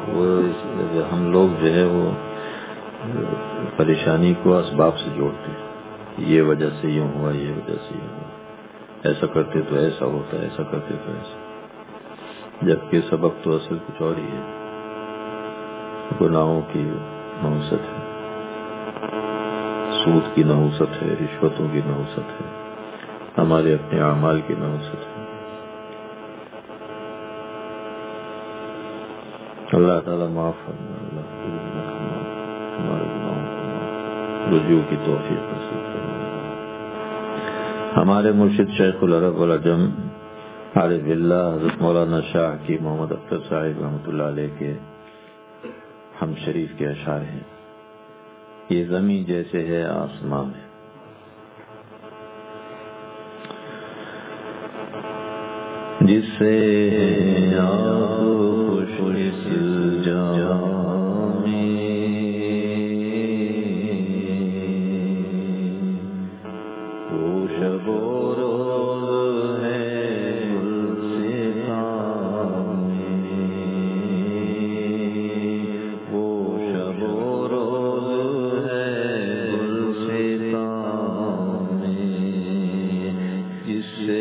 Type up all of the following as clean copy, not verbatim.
ہم لوگ جو ہے وہ پریشانی کو اسباب سے جوڑتے ہیں، یہ وجہ سے یوں ہوا، یہ وجہ سے یوں ہوا، ایسا کرتے تو ایسا ہوتا، ایسا کرتے تو ایسا، جبکہ سبب تو اصل کچھ اور ہی ہے، گناہوں کی نحوست ہے، سود کی نحوست ہے، رشوتوں کی نحوست ہے، ہمارے اپنے اعمال کی نحوست ہے۔ اللہ تعالیٰ معاف فرمائے، اللہ ہمارے گناہوں کو معاف، رجوع کی توفیق نصیب فرمائے۔ ہمارے مرشد شیخ العرب والعجم عارف باللہ حضرت مولانا شاہ کی محمد اختر صاحب رحمۃ اللہ علیہ کے ہم شریف کے اشعار ہیں، یہ زمین جیسے ہے آسمان ہے، جس سے آپ خوش اس جہاں میں، وہ شب و روز ہے گلستان میں، وہ شب و روز ہے گلستان میں، جس سے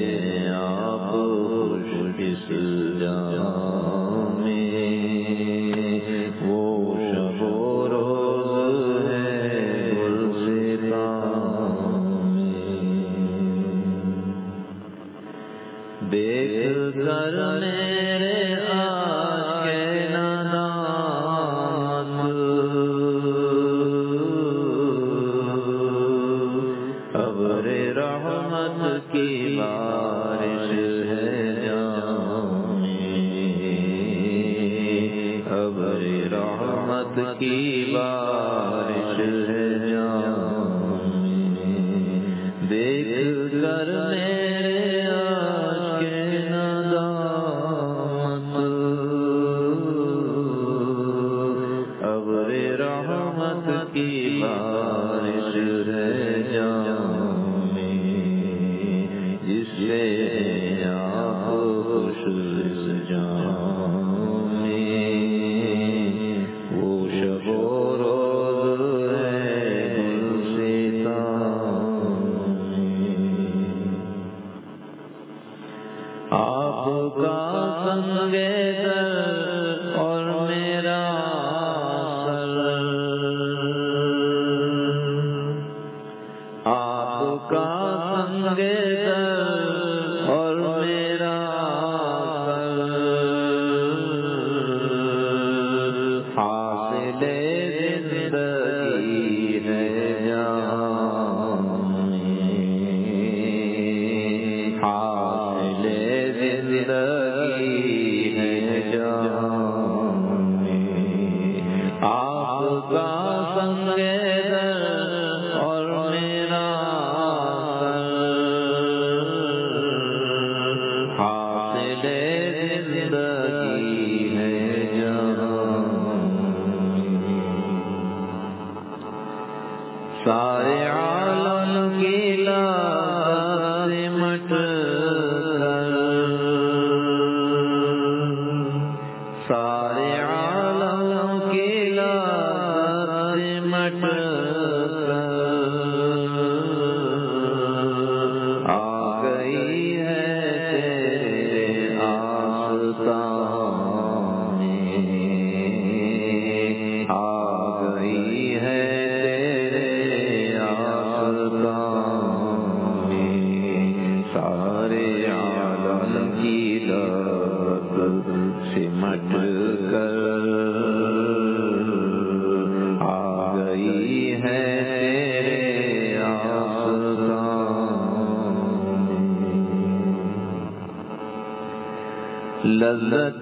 لذت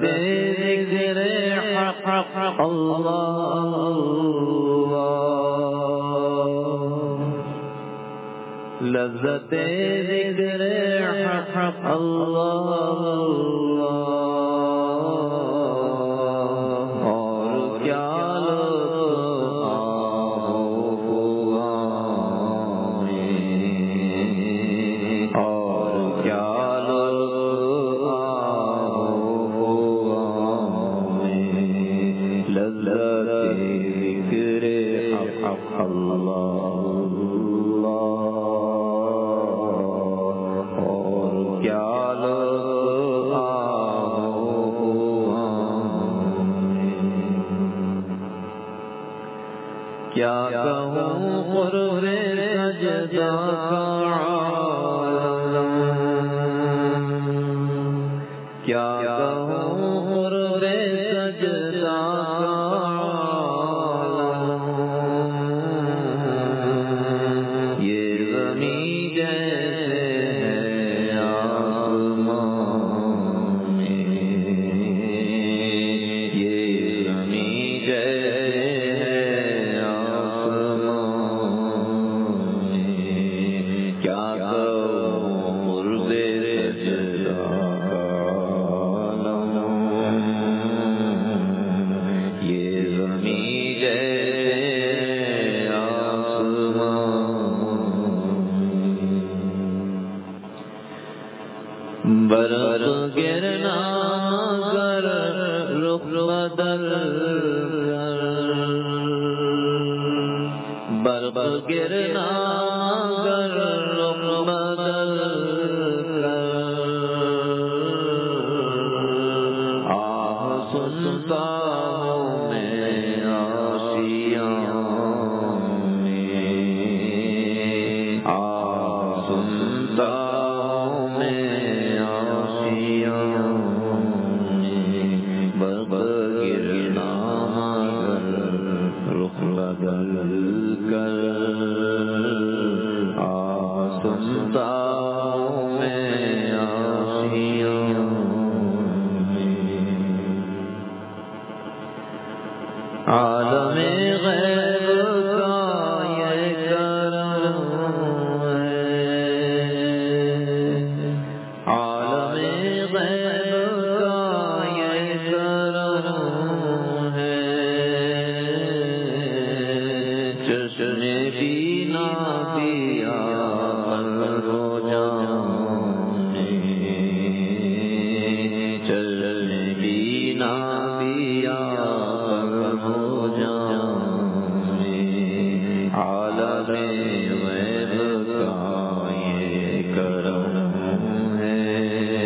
ذکر حق اللہ، لذت ذکر حق اللہ، اور کیا لذت ذکر حق اللہ اور کیا کیا کہوں قرب سجدہ کا عالم، کیا کہوں قرب سجدہ کا عالم، یہ زمین جیسے ہے آسمان میں، یہ زمین جیسے برق گرنا کر رخ بدل کر، برق گرنا کر رخ بدل کر، آہ سنتا ہوں میں آشیاں میں، آہ سنتا عالم غیب کا یہ کرم ہے، عالم غیب کا یہ کرم ہے، چشم بینا دیا قلب و جان میں، چشم بینا دیا عالم غیب کا یہ کرم ہے،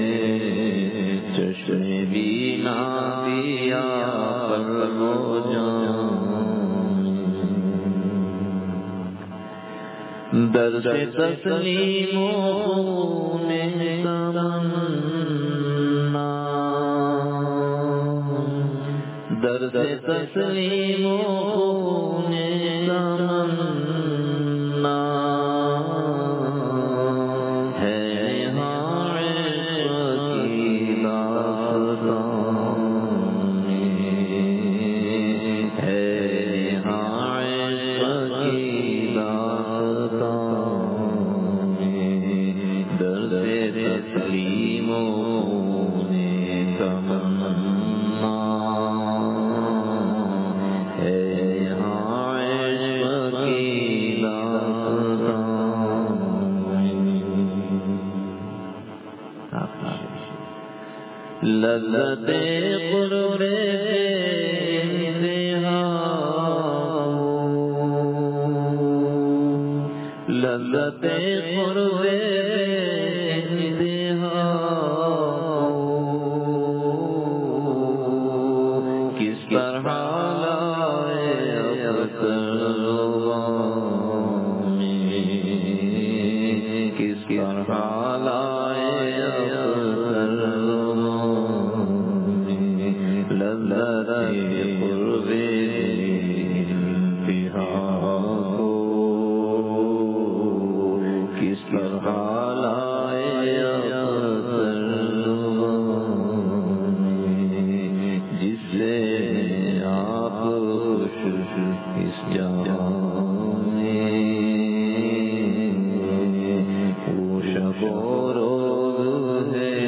چشم بینا دیا قلب و جان، درد تسلیم و خون تمنا، درد تسلیم و خون تمنا ہے یہاں عشق کی داستان میں، ہے یہاں عشق کی داستان میں، درد تسلیم و خون تمنا لذت قرب انتہا، لذت قرب انتہا، کس طرح لائے ابتر میں، کس طرح لائے ابتر لذت قرب انتہا کو، کس طرح لائے ابتر جس سے آپ خوش اس جہاں میں، وہ شب و روز ہے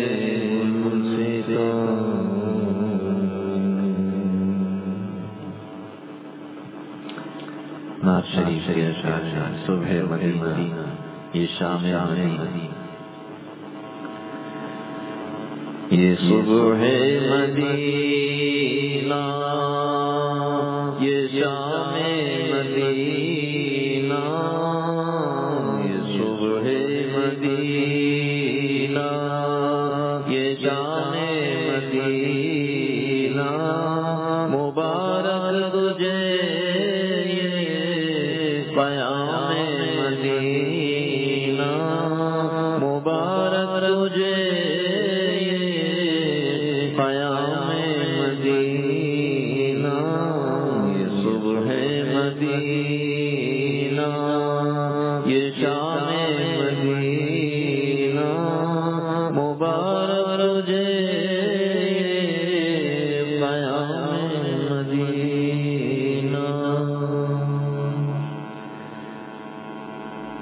نعت شریف کے اشعار صبح مدینہ، یہ شام مدینہ، یہ صبح مدینہ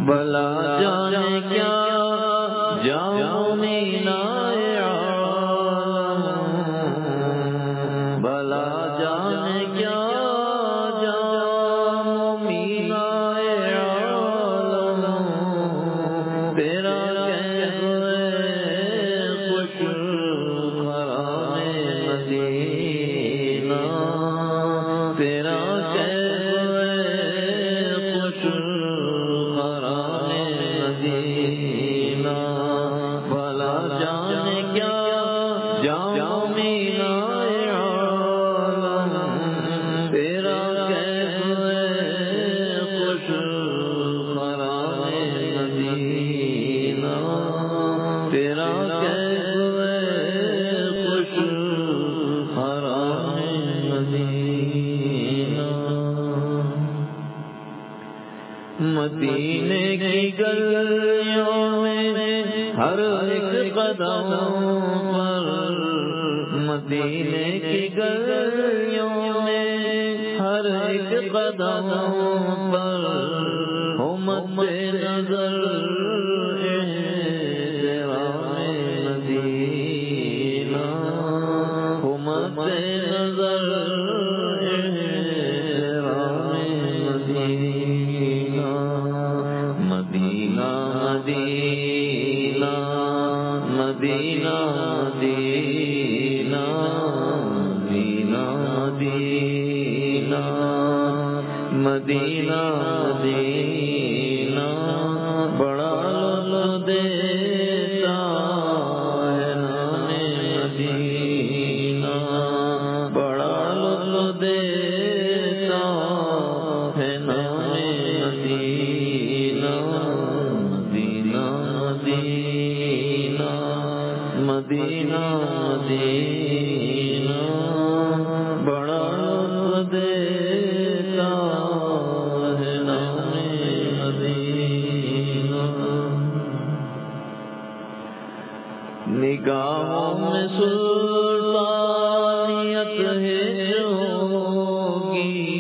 بلا جانے کیا جاؤں مینائے عالم، بلا جانے کیا جاؤں مینائے عالم، تیرا خوش خرام مدینہ، تیرا مدینے کی گلیوں میں ہر ایک قدم پر، مدینے کی گلیوں میں ہر ایک قدم پر ہو مد نظر احترام مدینہ، ہو مد نظر مدینہ، مدینہ، مدینہ، مدینہ، مدینہ، مدینہ، مدینہ، بڑا لطف دیتا ہے نام مدینہ، بڑا لطف دیتا ہے نام مدینہ، مدینہ، مدینہ، مدینہ، بڑا لطف دیتا ہے نام مدینہ، نگاہوں میں سلطانیت ہے ہوگی،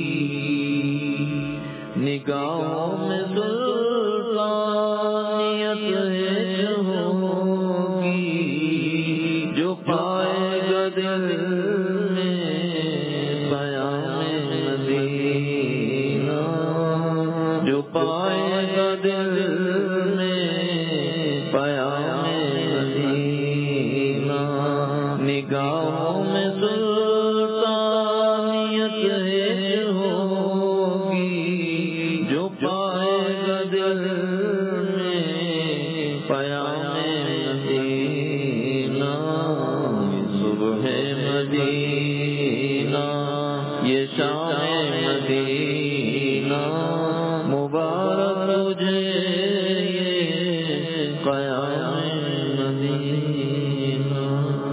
نگاہوں میں سلطانیت ہے ہوگی، جو پائے گا دل میں پیام مدینہ، جو پائے گا دل میں پیام مدینہ، نگاہوں میں سلطانیت ہے ہوگی، جو پائے گا دل میں پیام مدینہ، صبح مدینہ یہ شام مدینہ، مبارک تجھے یہ قیام مدینہ،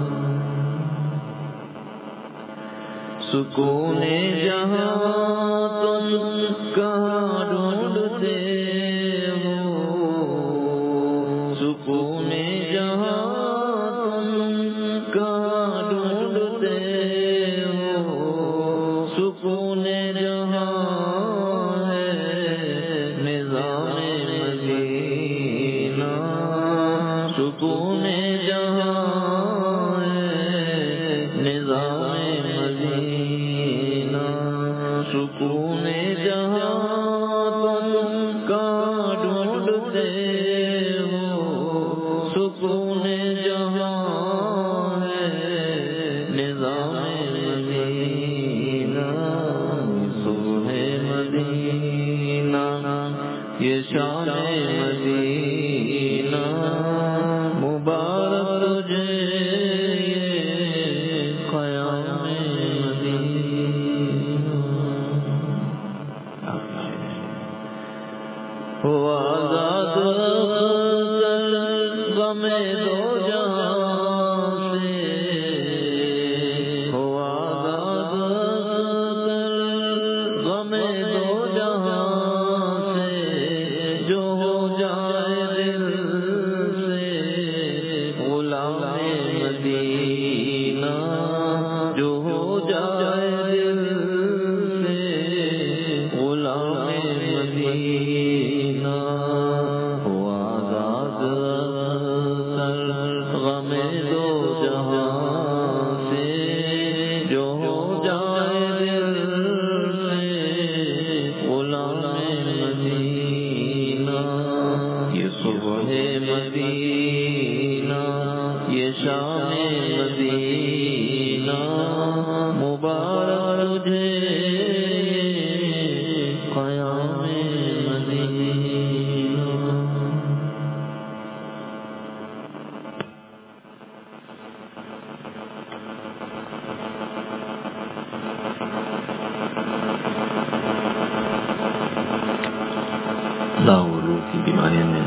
سکون جہاں تم کہاں ڈھونڈتے ہو، سکون جہاں تم کہاں ڈھونڈتے ہو، سکون جہاں ہے نظام مدینہ، سکون جہاں ہے نظام مدینہ، سکون جہاں تم کہاں ڈھونڈتے ہو، سکون جہاں ہے نظام مدینہ، صبح مدینہ یہ شام مدینہ، مبارک تجھے قیام مدینہ، ہو آزاد غم دو جہاں سے، ہو آزاد غم دو جہاں سے، جو ہو جائے تجھے قیام مدینہ لاہور کی بیماریوں میں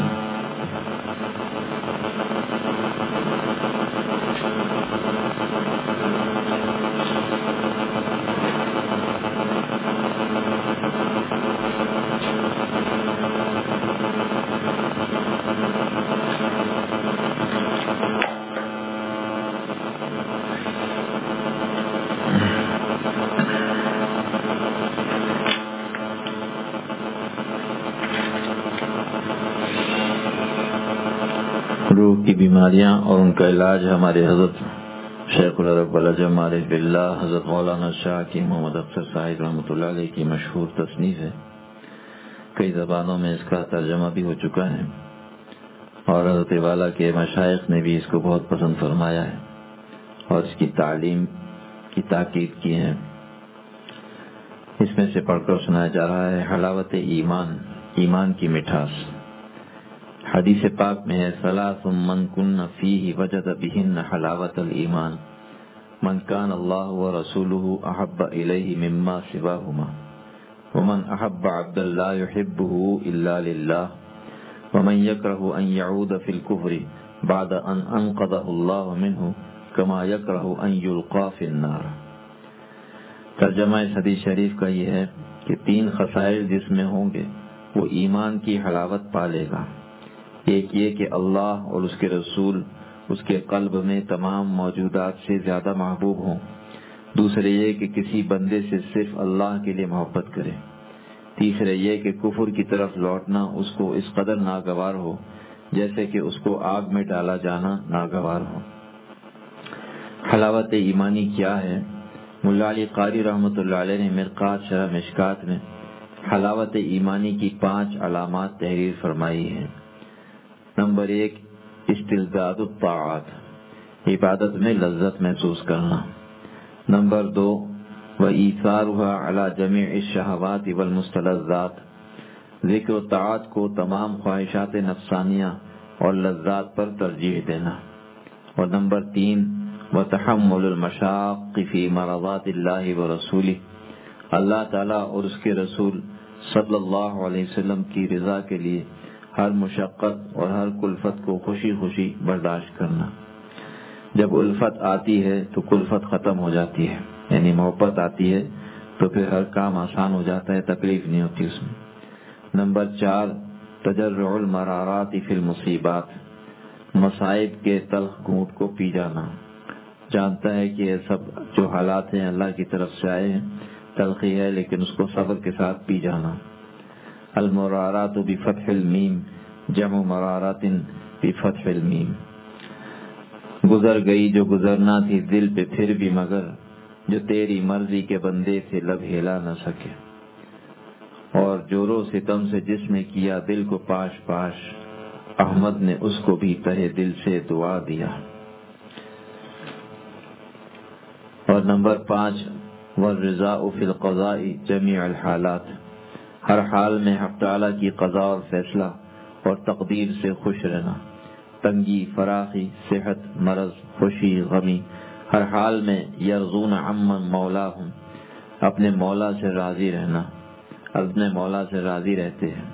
روح کی بیماریاں اور ان کا علاج ہمارے حضرت شیخ العرب العجم عارف باللہ حضرت مولانا شاہ کی محمد اختر صاحب رحمۃ اللہ علیہ کی مشہور تصنیف ہے. کئی زبانوں میں اس کا ترجمہ بھی ہو چکا ہے اور حضرت والا کے مشائخ نے بھی اس کو بہت پسند فرمایا ہے اور اس کی تعلیم کی تاکید کی ہے. اس میں سے پڑھ کر سنایا جا رہا ہے حلاوت ایمان، ایمان کی مٹھاس. حدیث پاک میں ہے ثلاث من کن فیہ وجد بہن حلاوت الایمان من کان اللہ ورسولہ احب الیہ مما سواہما ومن احب عبدا لا یحبہ الا للہ ومن یکرہ ان یعود فی الکفر بعد ان انقذہ اللہ منہ کما یکرہ ان یلقا فی النار. ترجمہ اس حدیث شریف کا یہ ہے کہ 3 خصائل جس میں ہوں گے وہ ایمان کی حلاوت پالے گا. ایک یہ کہ اللہ اور اس کے رسول اس کے قلب میں تمام موجودات سے زیادہ محبوب ہوں. دوسرے یہ کہ کسی بندے سے صرف اللہ کے لیے محبت کرے. تیسرے یہ کہ کفر کی طرف لوٹنا اس کو اس قدر ناگوار ہو جیسے کہ اس کو آگ میں ڈالا جانا ناگوار ہو. حلاوت ایمانی کیا ہے؟ ملا علی قاری رحمۃ اللہ علیہ نے مرقات شرح مشکات میں حلاوت ایمانی کی 5 علامات تحریر فرمائی ہیں. نمبر 1 استلذاذ الطاعات، عبادت میں لذت محسوس کرنا. نمبر 2 وإيثارها على جميع الشهوات والمستلذات، ذکر و طاعت کو تمام خواہشات نفسانیہ اور لذات پر ترجیح دینا. اور نمبر 3 وتحمل المشاق فی مرضات اللہ ورسولہ، اللہ تعالیٰ اور اس کے رسول صلی اللہ علیہ وسلم کی رضا کے لیے ہر مشقت اور ہر کلفت کو خوشی خوشی برداشت کرنا. جب الفت آتی ہے تو کلفت ختم ہو جاتی ہے، یعنی محبت آتی ہے تو پھر ہر کام آسان ہو جاتا ہے، تکلیف نہیں ہوتی اس میں. نمبر 4 تجرع المرارات فی المصیبات، مصائب کے تلخ گھونٹ کو پی جانا. جانتا ہے کہ یہ سب جو حالات ہیں اللہ کی طرف سے آئے ہیں، تلخی ہے لیکن اس کو صبر کے ساتھ پی جانا. المرارات بفتح المیم جمع مرارات بفتح المیم، گزر گئی جو گزرنا تھی دل پہ پھر بھی مگر جو تیری مرضی کے بندے سے لب ہلا نہ سکے، اور جورو ستم سے جس نے کیا دل کو پاش پاش احمد نے اس کو بھی تہے دل سے دعا دیا. اور نمبر 5 والرضا فی القضاء جمیع الحالات، ہر حال میں حق تعالیٰ کی قضاء اور فیصلہ اور تقدیر سے خوش رہنا. تنگی، فراخی، صحت، مرض، خوشی، غمی، ہر حال میں یرضون عمن مولاہم، اپنے مولا سے راضی رہنا، اپنے مولا سے راضی رہتے ہیں.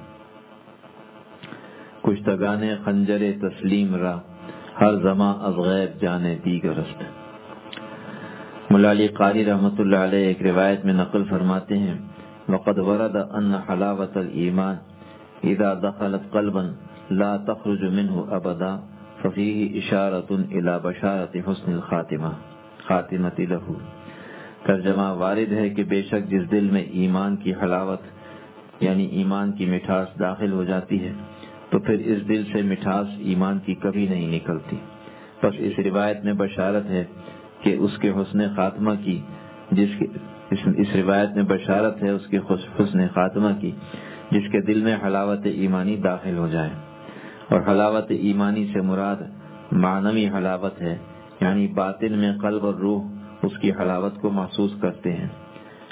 کشتگان خنجر تسلیم را ہر زماں از غیب جانے دیگرست. ملا علی قاری رحمۃ اللہ علیہ ایک روایت میں نقل فرماتے ہیں وقد ورد ان حلاوت الایمان اذا دخلت قلبا لا تخرج منه ابدا ففيه اشارۃ الى بشارۃ حسن الخاتمۃ له. ترجمہ وارد ہے کہ بے شک جس دل میں ایمان کی حلاوت یعنی ایمان کی مٹھاس داخل ہو جاتی ہے تو پھر اس دل سے مٹھاس ایمان کی کبھی نہیں نکلتی. بس اس روایت میں بشارت ہے کہ اس کے حسن خاتمہ کی، اس روایت میں بشارت ہے اس کے حسن خاتمہ کی جس کے دل میں حلاوت ایمانی داخل ہو جائے. اور حلاوت ایمانی سے مراد معنوی حلاوت ہے، یعنی باطن میں قلب اور روح اس کی حلاوت کو محسوس کرتے ہیں.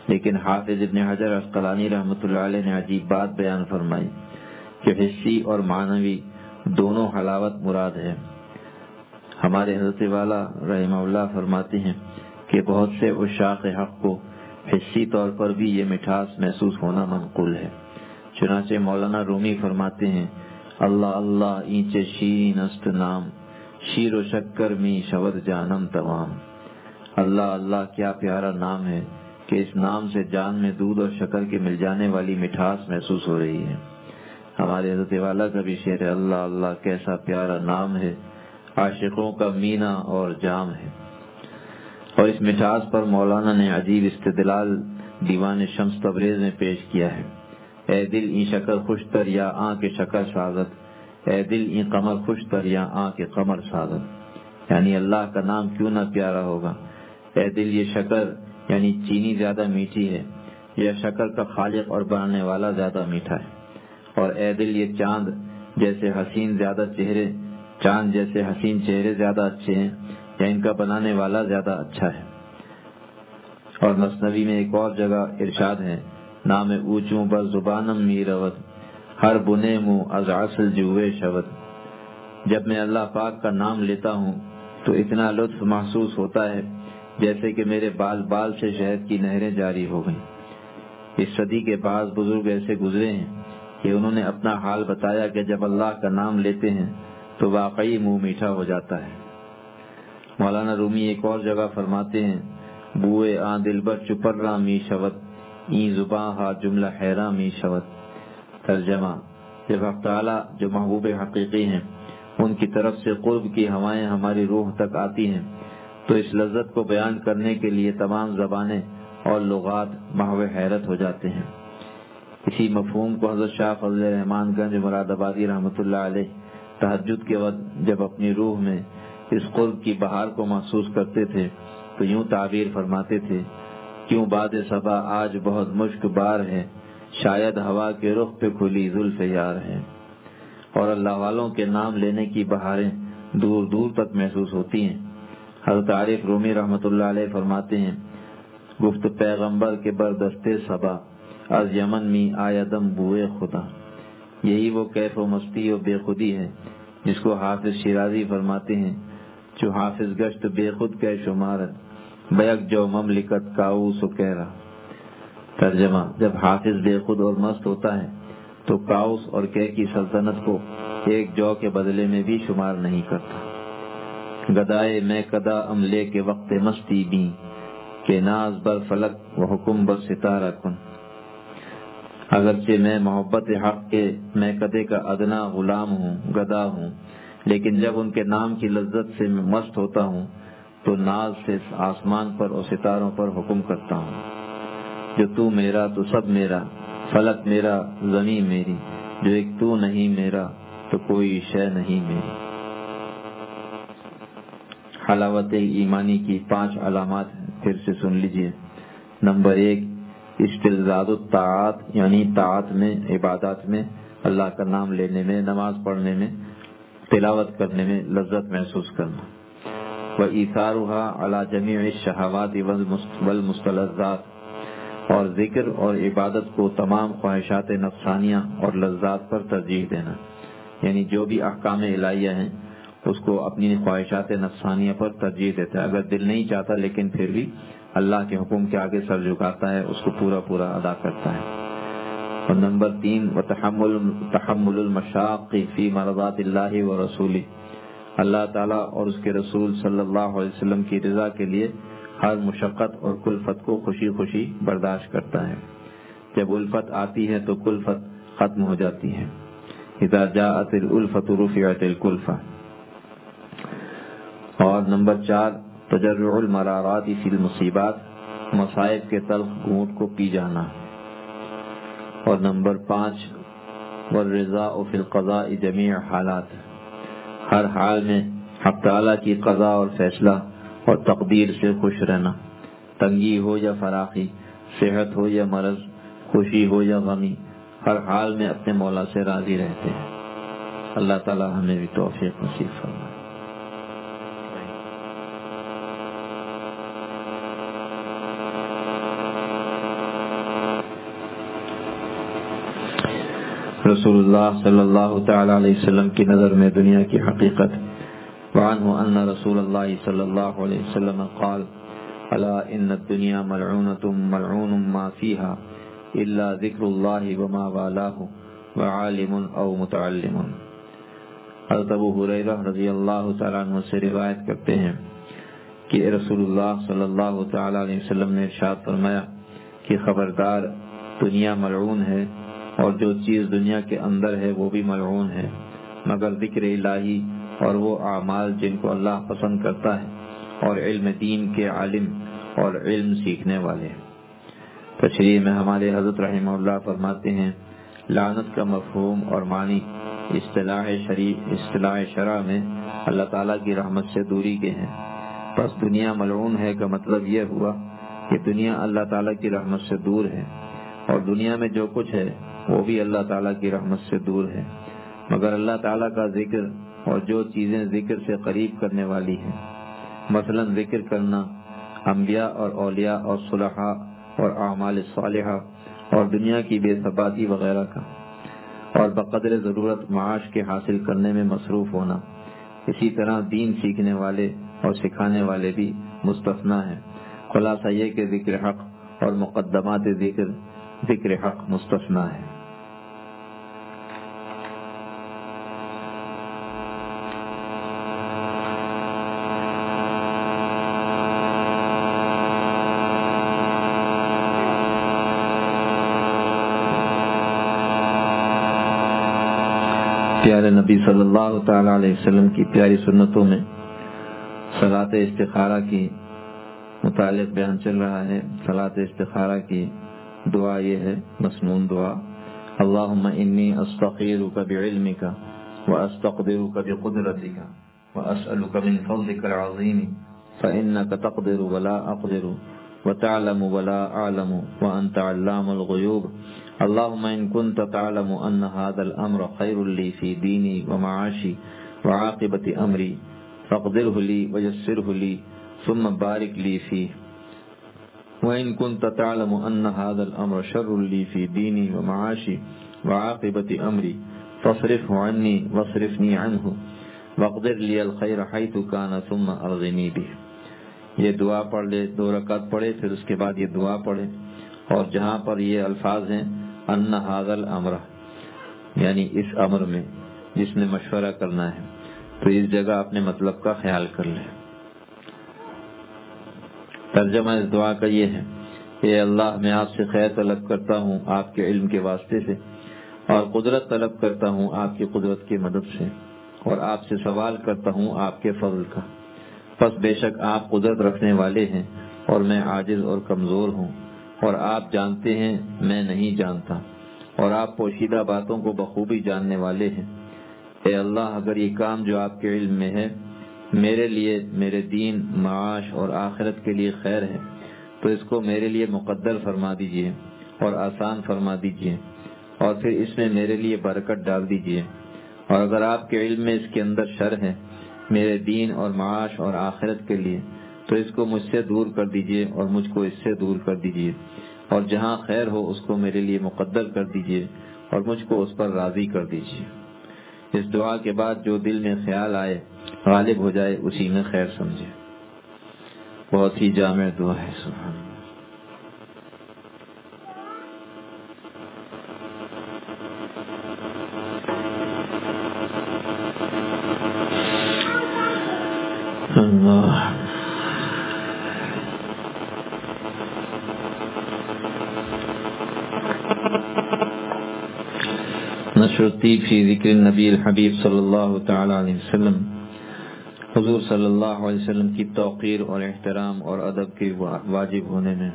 لیکن حافظ ابن حجر عسقلانی رحمۃ اللہ علیہ نے عجیب بات بیان فرمائی کہ حصی اور معنوی دونوں حلاوت مراد ہے۔ ہمارے حضرت والا رحمہ اللہ فرماتے ہیں کہ بہت سے عشاق حق کو حصی طور پر بھی یہ مٹھاس محسوس ہونا منقول ہے۔ چنانچہ مولانا رومی فرماتے ہیں اللہ اللہ اینچ شیرین است نام، شیر و شکر می شود جانم تمام۔ اللہ اللہ کیا پیارا نام ہے کہ اس نام سے جان میں دودھ اور شکر کے مل جانے والی مٹھاس محسوس ہو رہی ہے۔ ہمارے حضرت والا کا بھی شعر ہے اللہ اللہ کیسا پیارا نام ہے، عاشقوں کا مینا اور جام ہے۔ اور اس مٹھاس پر مولانا نے عجیب استدلال دیوان شمس تبریز میں پیش کیا ہے۔ اے دل این شکر خوش تر یا آن کے شکر سازت، اے دل این قمر خوش تر یا آن کے قمر سازت، یعنی اللہ کا نام کیوں نہ پیارا ہوگا۔ اے دل یہ شکر یعنی چینی زیادہ میٹھی ہے یا شکر کا خالق اور بنانے والا زیادہ میٹھا ہے۔ اور اے دل یہ چاند جیسے حسین چہرے زیادہ اچھے ہیں یا ان کا بنانے والا زیادہ اچھا ہے۔ اور مثنوی میں ایک اور جگہ ارشاد ہے نام اوچوں بر زبانم می رود، ہر بنے منہ از عسل جوے شود۔ جب میں اللہ پاک کا نام لیتا ہوں تو اتنا لطف محسوس ہوتا ہے جیسے کہ میرے بال بال سے شہد کی نہریں جاری ہو گئیں۔ اس صدی کے بعض بزرگ ایسے گزرے ہیں کہ انہوں نے اپنا حال بتایا کہ جب اللہ کا نام لیتے ہیں تو واقعی منہ میٹھا ہو جاتا ہے۔ مولانا رومی ایک اور جگہ فرماتے ہیں بوئے آن دلبر چپرا می شود، این زباں ہا جملہ حیراں می شود۔ ترجمہ جب حق تعالیٰ جو محبوب حقیقی ہیں ان کی طرف سے قرب کی ہوائیں ہماری روح تک آتی ہیں تو اس لذت کو بیان کرنے کے لیے تمام زبانیں اور لغات محو حیرت ہو جاتے ہیں۔ اسی مفہوم کو حضرت شاہ فضل رحمان گنج مراد آبادی رحمۃ اللہ علیہ تہجد کے وقت جب اپنی روح میں اس قرب کی بہار کو محسوس کرتے تھے تو یوں تعبیر فرماتے تھے کیوں باد صبا آج بہت مشک بار ہے، شاید ہوا کے رخ پہ کھلی زلف یار ہے۔ اور اللہ والوں کے نام لینے کی بہاریں دور دور تک محسوس ہوتی ہیں۔ حضرت عارف رومی رحمۃ اللہ علیہ فرماتے ہیں گفت پیغمبر کے بردستے صبا، از یمن می آیدم بوئے خدا۔ یہی وہ کیف و مستی و بے خودی ہے جس کو حافظ شیرازی فرماتے ہیں جو حافظ گشت بے خود کے شمارت، بیک جو مملکت کاؤس و کہرا۔ ترجمہ جب حافظ بے خود اور مست ہوتا ہے تو کاؤس اور کہہ کی سلطنت کو ایک جو کے بدلے میں بھی شمار نہیں کرتا۔ گدائے میں کدا عملے کے وقت مستی بھی، کہ ناز بر فلک و حکم بر ستارہ کن۔ اگرچہ میں محبت حق کے میں کدے کا ادنا غلام ہوں، گدا ہوں، لیکن جب ان کے نام کی لذت سے میں مست ہوتا ہوں تو ناز سے آسمان پر اور ستاروں پر حکم کرتا ہوں۔ جو تو میرا تو سب میرا، فلک میرا زمین میری، جو ایک تو نہیں میرا تو کوئی شے نہیں میری۔ حلاوت ایمانی کی 5 علامات پھر سے سن لیجئے۔ نمبر 1 استلذاذ الطاعات، یعنی طاعت میں، عبادات میں، اللہ کا نام لینے میں، نماز پڑھنے میں، تلاوت کرنے میں لذت محسوس کرنا۔ وَإِيثَارُهَا عَلَى جَمِيعِ الشَّهَوَاتِ وَالْمُسْتَلَذَّاتِ، اور ذکر اور عبادت کو تمام خواہشات نفسانیہ اور لذات پر ترجیح دینا، یعنی جو بھی احکام الہیہ ہیں اس کو اپنی خواہشات نفسانیہ پر ترجیح دیتا ہے۔ اگر دل نہیں چاہتا لیکن پھر بھی اللہ کے حکم کے آگے سر جھکاتا ہے، اس کو پورا پورا ادا کرتا ہے۔ اور نمبر 3 وتحمل المشاق فی مرضات اللہ ورسولہ، اللہ تعالیٰ اور اس کے رسول صلی اللہ علیہ وسلم کی رضا کے لیے ہر مشقت اور کلفت کو خوشی خوشی برداشت کرتا ہے۔ جب الفت آتی ہے تو کلفت ختم ہو جاتی ہے۔ اذا جاءت الالفت رفعت الکلفہ۔ اور نمبر 4 تجرع المرارات فی المصیبات، مصائب کے تلخ گھونٹ کو پی جانا۔ اور نمبر 5 والرضا فی القضاء جمیع حالات، ہر حال میں حق تعالیٰ کی قضاء اور فیصلہ اور تقدیر سے خوش رہنا، تنگی ہو یا فراخی، صحت ہو یا مرض، خوشی ہو یا غمی، ہر حال میں اپنے مولا سے راضی رہتے ہیں۔ اللہ تعالیٰ ہمیں بھی توفیق نصیب فرمائے۔ رسول اللہ صلی اللہ تعالی علیہ وسلم کی نظر میں دنیا کی حقیقت. وعنہ ان رسول اللہ صلی اللہ علیہ وسلم قال الا ان الدنیا ملعونۃ ملعون ما فیها الا ذکر اللہ وما والاه وعالم او متعلم. حضرت ابو ہریرہ رضی اللہ تعالیٰ عنہ سے روایت کرتے ہیں کہ رسول اللہ صلی اللہ تعالیٰ علیہ وسلم نے ارشاد فرمایا کہ خبردار دنیا ملعون ہے اور جو چیز دنیا کے اندر ہے وہ بھی ملعون ہے مگر ذکر الہی اور وہ اعمال جن کو اللہ پسند کرتا ہے اور علم دین کے عالم اور علم سیکھنے والے. تشریح میں ہمارے حضرت رحمہ اللہ فرماتے ہیں لعنت کا مفہوم اور معنی اصطلاح شرع میں اللہ تعالیٰ کی رحمت سے دوری کے ہیں. پس دنیا ملعون ہے کا مطلب یہ ہوا کہ دنیا اللہ تعالیٰ کی رحمت سے دور ہے اور دنیا میں جو کچھ ہے وہ بھی اللہ تعالیٰ کی رحمت سے دور ہے مگر اللہ تعالیٰ کا ذکر اور جو چیزیں ذکر سے قریب کرنے والی ہیں، مثلا ذکر کرنا انبیاء اور اولیاء اور صلحاء اور اعمال صالحہ اور دنیا کی بے ثباتی وغیرہ کا، اور بقدر ضرورت معاش کے حاصل کرنے میں مصروف ہونا. اسی طرح دین سیکھنے والے اور سکھانے والے بھی مستثنیٰ ہیں. خلاصہ یہ کہ ذکر حق اور مقدمات ذکر حق مستثنیٰ ہے. پیارے نبی صلی اللہ تعالی علیہ وسلم کی پیاری سنتوں میں صلاۃ استخارہ کی متعلق بیان چل رہا ہے. صلاۃ استخارہ کی دعا یہ ہے، مسنون دعا: اللہم انی استخیرک بعلمک واستقدرک بقدرتک واسألک من فضلک العظیم فانک تقدر ولا اقدر وتعلم ولا اعلم وانت علام الغیوب. اللهم إن كنت تعلم أن هذا الأمر خير لي في ديني ومعاشي وعاقبة أمري فاقدره لي ويسره لي ثم بارك لي فيه. وإن كنت تعلم أن هذا الأمر شر لي في ديني ومعاشي وعاقبة أمري فاصرفه عني واصرفني عنه واقدر لي الخير حيث كان ثم أرضني به. یہ دعا پڑھ لے، 2 رکعت پڑھے، پھر اس کے بعد یہ دعا پڑھے، اور جہاں پر یہ الفاظ ہیں ان ھذا الامر یعنی اس امر میں جس نے مشورہ کرنا ہے تو اس جگہ اپنے مطلب کا خیال کر لے. ترجمہ اس دعا کا یہ ہے: اے اللہ، میں آپ سے خیر طلب کرتا ہوں آپ کے علم کے واسطے سے، اور قدرت طلب کرتا ہوں آپ کی قدرت کی مدد سے، اور آپ سے سوال کرتا ہوں آپ کے فضل کا. پس بے شک آپ قدرت رکھنے والے ہیں اور میں عاجز اور کمزور ہوں، اور آپ جانتے ہیں میں نہیں جانتا، اور آپ پوشیدہ باتوں کو بخوبی جاننے والے ہیں. اے اللہ، اگر یہ کام جو آپ کے علم میں ہے میرے لیے، میرے دین، معاش اور آخرت کے لیے خیر ہے تو اس کو میرے لیے مقدر فرما دیجئے اور آسان فرما دیجئے، اور پھر اس میں میرے لیے برکت ڈال دیجئے. اور اگر آپ کے علم میں اس کے اندر شر ہے میرے دین اور معاش اور آخرت کے لیے تو اس کو مجھ سے دور کر دیجئے اور مجھ کو اس سے دور کر دیجئے، اور جہاں خیر ہو اس کو میرے لیے مقدر کر دیجئے اور مجھ کو اس پر راضی کر دیجئے. اس دعا کے بعد جو دل میں خیال آئے غالب ہو جائے اسی میں خیر سمجھے. بہت ہی جامع دعا ہے. سبحان اللہ. نشر الطیب فی ذکر النبی الحبیب صلی اللہ تعالی علیہ وسلم. حضور صلی اللہ علیہ وسلم کی توقیر اور احترام اور ادب کے واجب ہونے میں.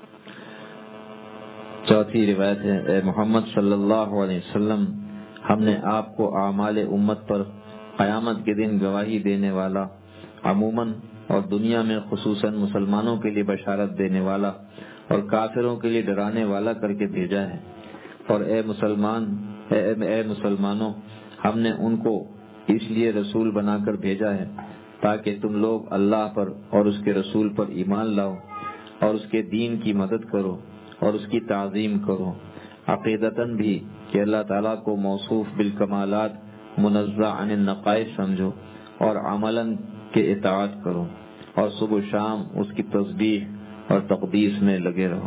چوتھی روایت ہے: اے محمد صلی اللہ علیہ وسلم، ہم نے آپ کو اعمال امت پر قیامت کے دن گواہی دینے والا عموماً اور دنیا میں خصوصاً مسلمانوں کے لیے بشارت دینے والا اور کافروں کے لیے ڈرانے والا کر کے بھیجا ہے. اور اے مسلمانوں، ہم نے ان کو اس لیے رسول بنا کر بھیجا ہے تاکہ تم لوگ اللہ پر اور اس کے رسول پر ایمان لاؤ اور اس کے دین کی مدد کرو اور اس کی تعظیم کرو، عقیدتاً بھی کہ اللہ تعالیٰ کو موصوف بالکمالات منزہ عن النقائص سمجھو اور عملاً کے اطاعت کرو اور صبح و شام اس کی تسبیح اور تقدیس میں لگے رہو.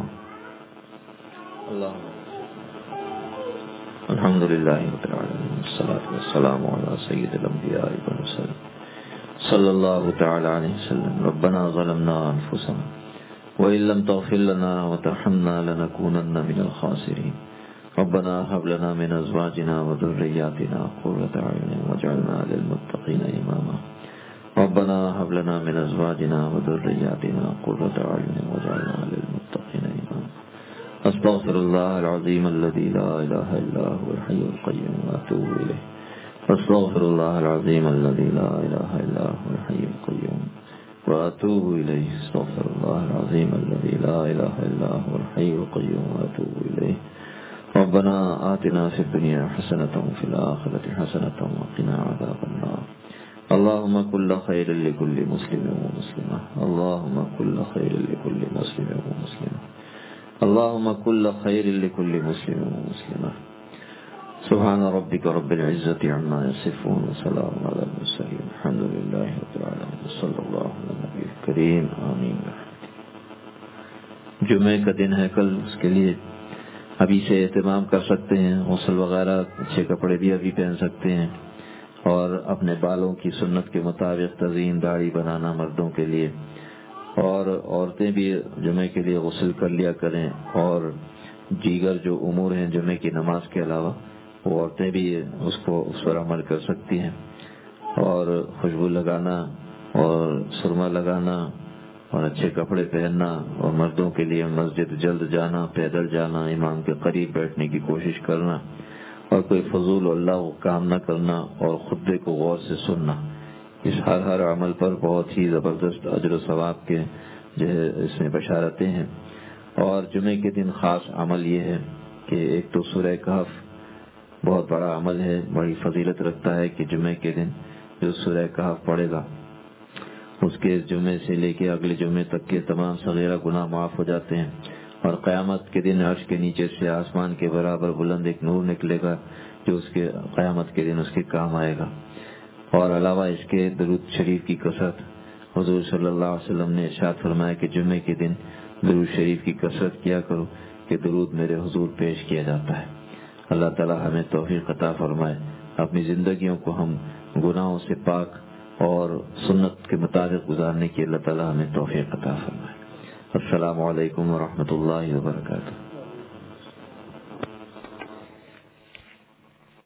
الحمدللہ رب العالمین والصلاة والسلام علی سید الانبیاء والمرسلین صلی اللہ تعالی علیہ وسلم. ربنا ظلمنا انفسنا وإن لم تغفر لنا وترحمنا لنكونن من الخاسرين. ربنا هب لنا من أزواجنا وذرياتنا قرة أعين واجعلنا للمتقين إماما. ربنا هب لنا من أزواجنا وذرياتنا قرة أعين واجعلنا للمتقين إماما. أستغفر الله العظيم الذي لا إله إلا هو الحي القيوم وأتوب إليه. أستغفر الله العظيم الذي لا إله إلا هو الحي القيوم وأتوب إليه. أستغفر الله العظيم الذي لا إله إلا هو الحي القيوم وأتوب إليه. ربنا آتنا في الدنيا حسنة وفي الآخرة حسنة وقنا عذاب النار. اللهم كل خير لكل مسلم ومسلمة. اللهم كل خير لكل مسلم ومسلمة. اللهم كل خير لكل مسلم ومسلمة. سبحان ربك رب العزة عما يصفون وسلام على المرسلين الحمد لله رب العالمين صلی اللہ علیہ النبی الکریم آمین. جمعے کا دن ہے کل، اس کے لیے ابھی سے اہتمام کر سکتے ہیں. غسل وغیرہ اچھے کپڑے بھی ابھی پہن سکتے ہیں اور اپنے بالوں کی سنت کے مطابق تزئین داڑھی بنانا مردوں کے لیے، اور عورتیں بھی جمعے کے لیے غسل کر لیا کریں. اور دیگر جو امور ہیں جمعے کی نماز کے علاوہ وہ عورتیں بھی اس پر عمل کر سکتی ہیں. اور خوشبو لگانا اور سرما لگانا اور اچھے کپڑے پہننا، اور مردوں کے لیے مسجد جلد جانا، پیدل جانا، امام کے قریب بیٹھنے کی کوشش کرنا، اور کوئی فضول اللہ کو کام نہ کرنا، اور خطبے کو غور سے سننا. اس ہر عمل پر بہت ہی زبردست اجر و ثواب کے جو ہے اس میں بشارتیں ہیں. اور جمعے کے دن خاص عمل یہ ہے کہ ایک تو سورہ کہف بہت بڑا عمل ہے، بڑی فضیلت رکھتا ہے کہ جمعے کے دن جو سورہ کہف پڑھے گا اس کے جمعے سے لے کے اگلے جمعے تک کے تمام صغیرہ گناہ معاف ہو جاتے ہیں. اور قیامت کے دن عرش کے نیچے سے آسمان کے برابر بلند ایک نور نکلے گا جو اس کے قیامت کے دن اس کے کام آئے گا. اور علاوہ اس کے درود شریف کی کثرت، حضور صلی اللہ علیہ وسلم نے ارشاد فرمایا کہ جمعے کے دن درود شریف کی کثرت کیا کرو کہ درود میرے حضور پیش کیا جاتا ہے. اللہ تعالی ہمیں توفیق عطا فرمائے، اپنی زندگیوں کو ہم گناہوں سے پاک اور سنت کے مطابق گزارنے کی اللہ تعالی ہمیں توفیق عطا فرمائے. السلام علیکم ورحمۃ اللہ وبرکاتہ.